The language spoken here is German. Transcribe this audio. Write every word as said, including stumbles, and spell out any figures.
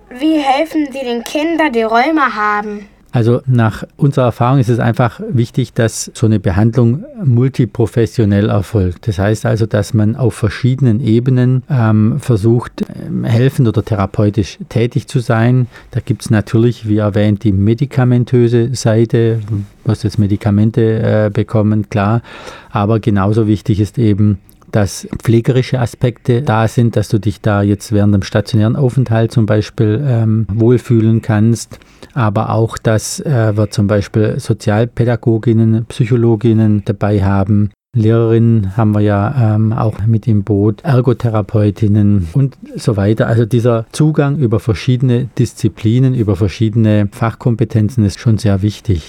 Wie helfen Sie den Kindern, die Rheuma haben? Also nach unserer Erfahrung ist es einfach wichtig, dass so eine Behandlung multiprofessionell erfolgt. Das heißt also, dass man auf verschiedenen Ebenen ähm, versucht, helfend oder therapeutisch tätig zu sein. Da gibt es natürlich, wie erwähnt, die medikamentöse Seite, du musst jetzt Medikamente äh, bekommen, klar. Aber genauso wichtig ist eben, dass pflegerische Aspekte da sind, dass du dich da jetzt während dem stationären Aufenthalt zum Beispiel ähm, wohlfühlen kannst, aber auch, dass äh, wir zum Beispiel Sozialpädagoginnen, Psychologinnen dabei haben. Lehrerinnen haben wir ja ähm, auch mit im Boot, Ergotherapeutinnen und so weiter. Also dieser Zugang über verschiedene Disziplinen, über verschiedene Fachkompetenzen ist schon sehr wichtig.